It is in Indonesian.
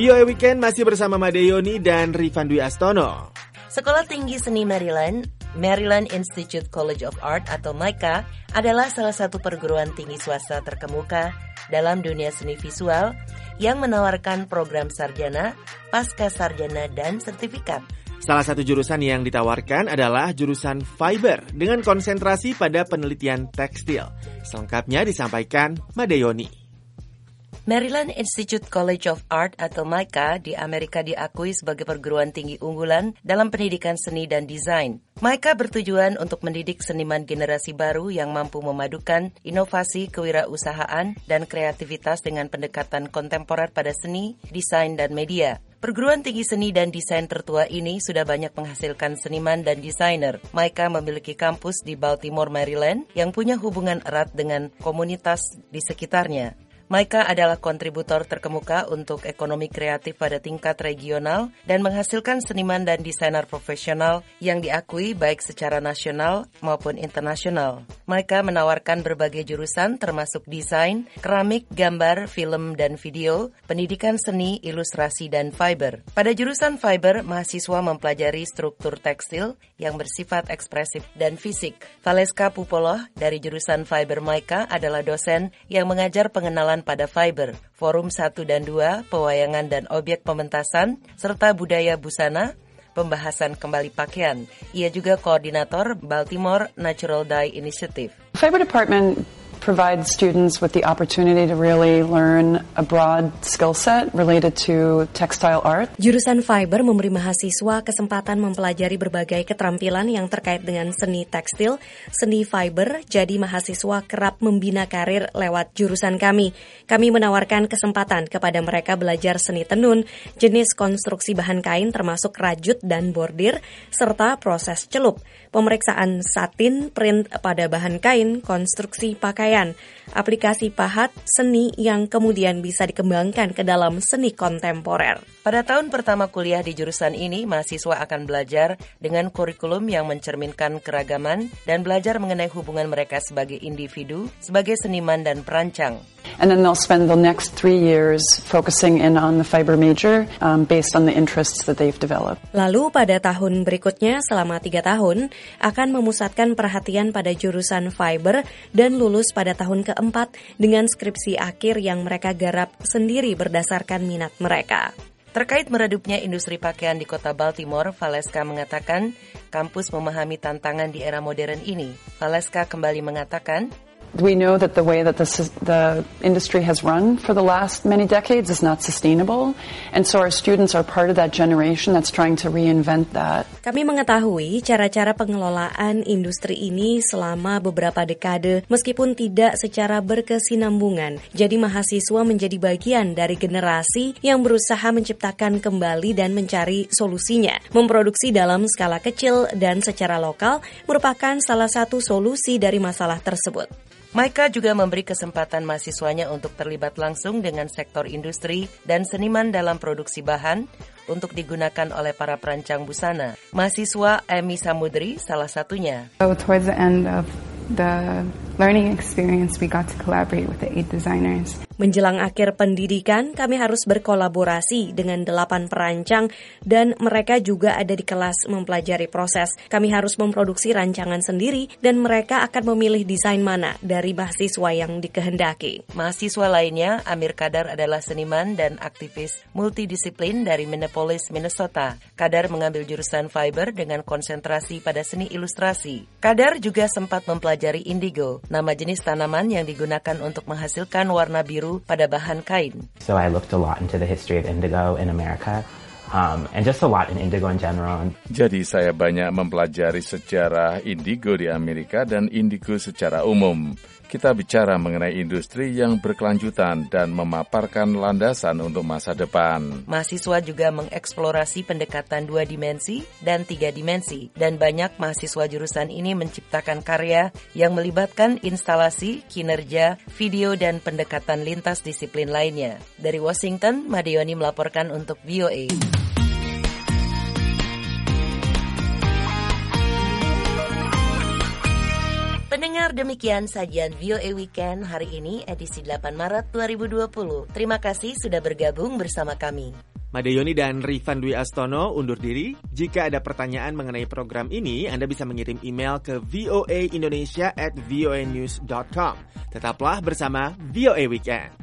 VOA Weekend masih bersama Made Yoni dan Rifan Dwi Astono. Sekolah Tinggi Seni Maryland Institute College of Art atau MICA adalah salah satu perguruan tinggi swasta terkemuka dalam dunia seni visual yang menawarkan program sarjana, pasca sarjana, dan sertifikat. Salah satu jurusan yang ditawarkan adalah jurusan fiber dengan konsentrasi pada penelitian tekstil. Selengkapnya disampaikan Made Yoni. Maryland Institute College of Art atau MICA di Amerika diakui sebagai perguruan tinggi unggulan dalam pendidikan seni dan desain. MICA bertujuan untuk mendidik seniman generasi baru yang mampu memadukan inovasi, kewirausahaan, dan kreativitas dengan pendekatan kontemporer pada seni, desain, dan media. Perguruan tinggi seni dan desain tertua ini sudah banyak menghasilkan seniman dan desainer. MICA memiliki kampus di Baltimore, Maryland, yang punya hubungan erat dengan komunitas di sekitarnya. MICA adalah kontributor terkemuka untuk ekonomi kreatif pada tingkat regional dan menghasilkan seniman dan desainer profesional yang diakui baik secara nasional maupun internasional. MICA menawarkan berbagai jurusan termasuk desain, keramik, gambar, film dan video, pendidikan seni, ilustrasi, dan fiber. Pada jurusan fiber, mahasiswa mempelajari struktur tekstil yang bersifat ekspresif dan fisik. Valeska Pupoloh dari jurusan fiber MICA adalah dosen yang mengajar pengenalan pada fiber, forum 1 dan 2, pewayangan dan objek pementasan, serta budaya busana, pembahasan kembali pakaian. Ia juga koordinator Baltimore Natural Dye Initiative. Fiber Department provides students with the opportunity to really learn a broad skill set related to textile art. Jurusan fiber memberi mahasiswa kesempatan mempelajari berbagai keterampilan yang terkait dengan seni tekstil, seni fiber, jadi mahasiswa kerap membina karir lewat jurusan kami. Kami menawarkan kesempatan kepada mereka belajar seni tenun, jenis konstruksi bahan kain termasuk rajut dan bordir, serta proses celup, pemeriksaan satin, print pada bahan kain, konstruksi pakaian, aplikasi pahat, seni yang kemudian bisa dikembangkan ke dalam seni kontemporer. Pada tahun pertama kuliah di jurusan ini, mahasiswa akan belajar dengan kurikulum yang mencerminkan keragaman dan belajar mengenai hubungan mereka sebagai individu, sebagai seniman dan perancang. And then they'll spend the next 3 years focusing in on the fiber major based on the interests that they've developed. Lalu pada tahun berikutnya selama 3 tahun akan memusatkan perhatian pada jurusan fiber dan lulus pada tahun keempat dengan skripsi akhir yang mereka garap sendiri berdasarkan minat mereka. Terkait meredupnya industri pakaian di kota Baltimore, Valeska mengatakan kampus memahami tantangan di era modern ini. Valeska kembali mengatakan, We know that the way that the industry has run for the last many decades is not sustainable, and so our students are part of that generation that's trying to reinvent that. Kami mengetahui cara-cara pengelolaan industri ini selama beberapa dekade meskipun tidak secara berkesinambungan. Jadi mahasiswa menjadi bagian dari generasi yang berusaha menciptakan kembali dan mencari solusinya. Memproduksi dalam skala kecil dan secara lokal merupakan salah satu solusi dari masalah tersebut. MICA juga memberi kesempatan mahasiswanya untuk terlibat langsung dengan sektor industri dan seniman dalam produksi bahan untuk digunakan oleh para perancang busana. Mahasiswa Amy Samudri salah satunya. So towards the end of the learning experience, we got to collaborate with the 8 designers. Menjelang akhir pendidikan, kami harus berkolaborasi dengan 8 perancang dan mereka juga ada di kelas mempelajari proses. Kami harus memproduksi rancangan sendiri dan mereka akan memilih desain mana dari mahasiswa yang dikehendaki. Mahasiswa lainnya, Amir Kadar adalah seniman dan aktivis multidisiplin dari Minneapolis, Minnesota. Kadar mengambil jurusan fiber dengan konsentrasi pada seni ilustrasi. Kadar juga sempat mempelajari indigo, nama jenis tanaman yang digunakan untuk menghasilkan warna biru pada bahan kain. So I looked a lot into the history of indigo in America. And just a lot in indigo in general. Jadi saya banyak mempelajari sejarah indigo di Amerika dan indigo secara umum. Kita bicara mengenai industri yang berkelanjutan dan memaparkan landasan untuk masa depan. Mahasiswa juga mengeksplorasi pendekatan 2 dimensi dan 3 dimensi. Dan banyak mahasiswa jurusan ini menciptakan karya yang melibatkan instalasi, kinerja, video, dan pendekatan lintas disiplin lainnya. Dari Washington, Made Yoni melaporkan untuk VOA. Pendengar, demikian sajian VOA Weekend hari ini edisi 8 Maret 2020. Terima kasih sudah bergabung bersama kami. Madayoni dan Rifan Dwi Astono undur diri. Jika ada pertanyaan mengenai program ini, Anda bisa mengirim email ke voaindonesia@voanews.com. Tetaplah bersama VOA Weekend.